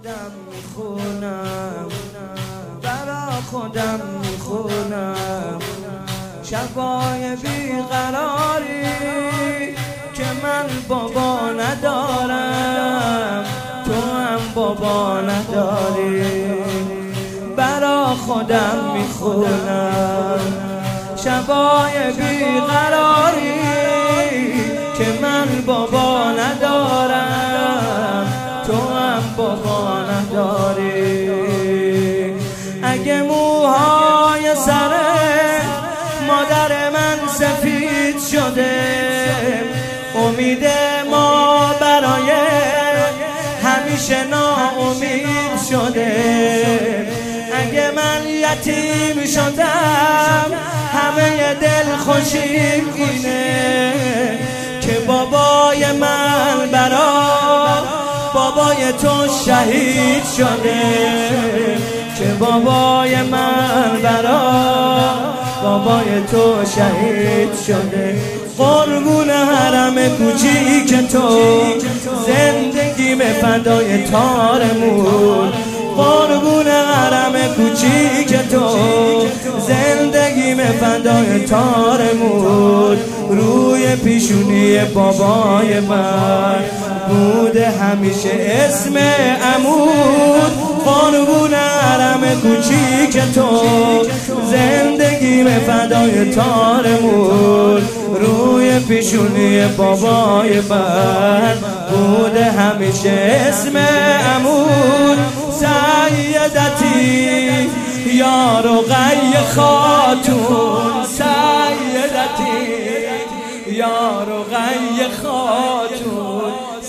خودم میخونم، برا خودم میخونم شبای بیقراری که من بابا ندارم، تو هم بابا نداری. برا خودم میخونم شبای بیقراری که من بابا ندارم، تو هم بابا نداری. اگه موهای سر مادر من سفید شده، امید ما برای همیشه ناامید شده. اگه من یتیم شدم همه دل خوشیم اینه که بابای من بابای تو شهید شده، که بابای من بابای تو شهید شده. قربون حرم کوچیک تو زندگی به فدای تارمون، قربون حرم کوچیک تو زندگی به فدای تارمون. روی پیشونی بابای من بوده همیشه اسم عمود، قربون حرم کوچیک تو زندگی به فدای تارمون. روی پیشونی بابای من بوده همیشه اسم عمود. سیدتی یا رقیه خاتون، سیدتی یا رقیه خاتون،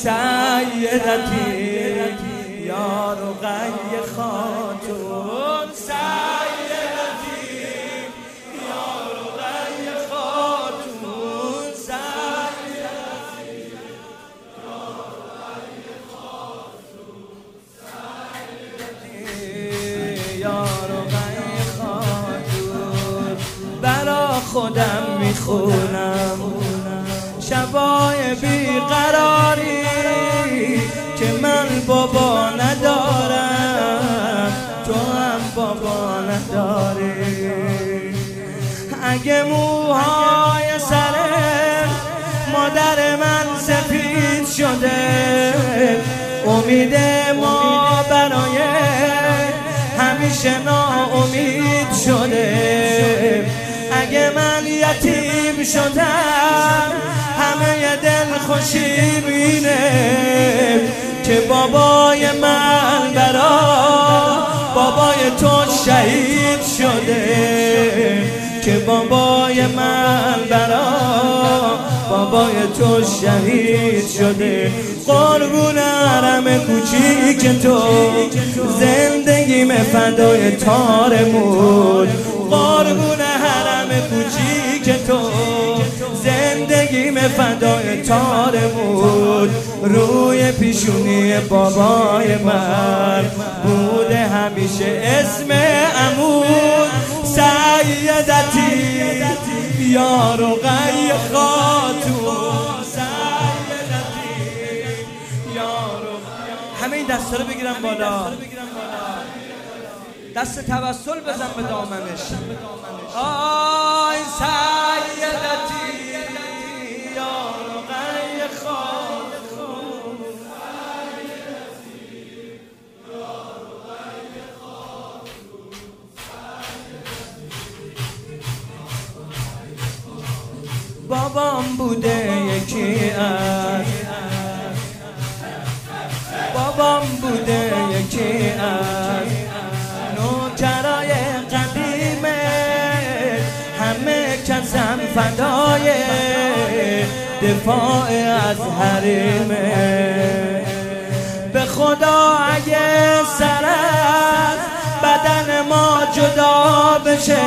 سیدتی یا رقیه خاتون، سیدتی یا رقیه خاتون، سیدتی یا رقیه خاتون، سیدتی یا رقیه خاتون. برا خودم میخونم شبای بیقراری که من بابا ندارم، تو هم بابا نداری. اگه موهای سر مادر من سفید شده، امید ما برای همیشه ناامید شده. اگه من یتیم شدم همه دل خوشیم اینه که بابای من بابای تو شهید شده، که بابای من بابای تو شهید شده. قربون حرم کوچیک تو زندگی به فدای تارمون، قربون حرم کوچیک تو زندگی به فدای تارمون. روی پیشونی بابای من بوده همیشه اسم عمود. سیدتی یا رقیه خاتون، سیدتی یا رقیه. همه این دستا رو بگیرم بالا، دست توسل بزن به دامنش. آی سیدتی یا رقیه خاتون، بابام بوده یکی از نوکرای قدیمه، همه کسم فدای دفاع از حریمه. به خدا اگه سر از بدن ما جدا بشه،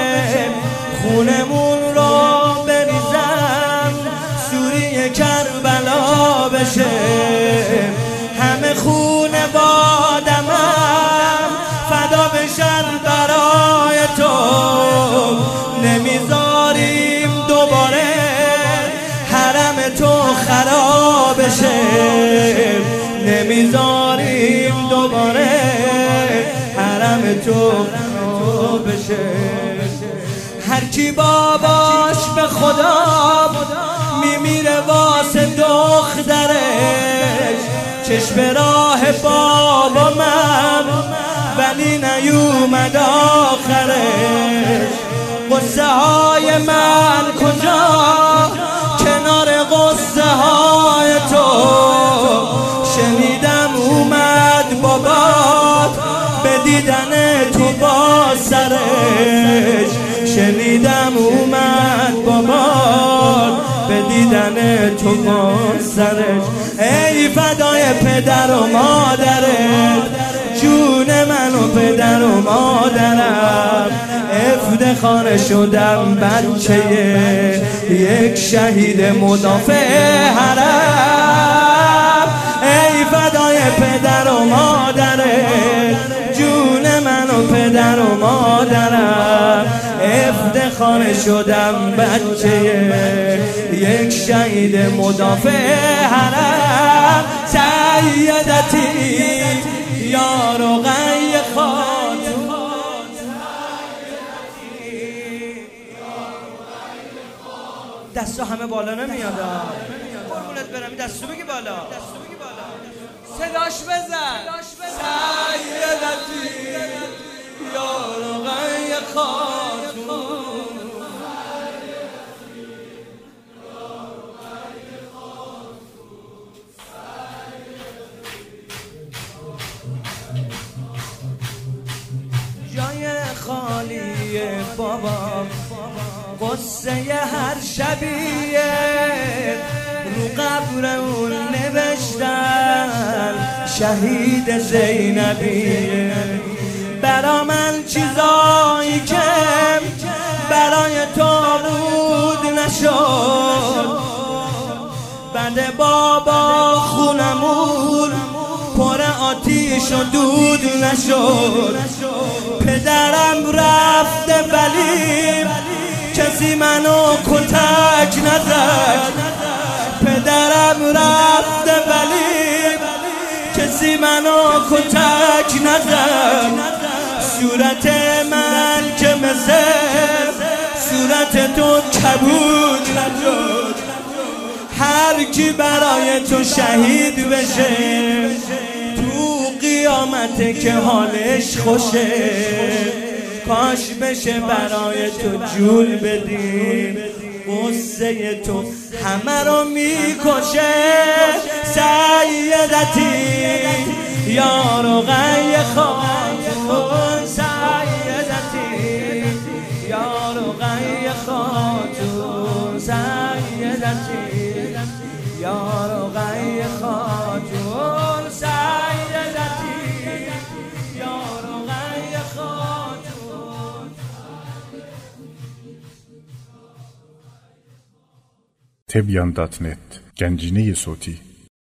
خونمون رو بریزم سوری کربلا بشه. همه خونه بادمم فدا بشن برای تو، نمیذاریم دوباره حرم تو خراب بشه، نمیذاریم بیایم دوباره حرم تو بشه. هر کی باباش به خدا میمیره واسه دخترش، چشم راه بابا من ولی نیومد آخرش. قصه های من کجا کنار قصه های تو، شنیدم اومد بابات به دیدن تو با سرش، شنیدم اومد بابات به دیدن تو با سرش. ای فدای پدر و مادرت، جون من و پدر و مادرم، افتخار شدم بچه یک شهید مدافع حرم. ای فدای پدر و مادرت، جون من و پدر و مادرم، افتخار شدم بچه یک شهید مدافع حرم. سیدتی یا رقیه خاتون، دستو همه بالا نمیاد، قربونت برم، دستو بگی بالا، صداش بزن. سیدتی یا رقیه خاتون، جای خالی بابا قصه هر شبیه رو قبر اون نوشتن شهید زینبیه. برا من چیزایی که برای تو بود نشد، بعد بابا خونمون پر آتیش و دود نشد. پدرم رفته ولی کسی منو کتک نزد، پدرم رفته ولی کسی منو کتک نزد. صورت من که مثل صورت تو کبود نشد. هر کی برای تو شهید بشه تو قیامته که حالش خوشه، کاش بشه برای تو جون بدیم، قصه تو همه رو میکشه. سیدتی یا رقیه خاتون، سیدتی یا رقیه خاتون، سیدتی یا رقیه خاتون، سیدتی یا رقیه خاتون. Tebyan.net Gencine صوتی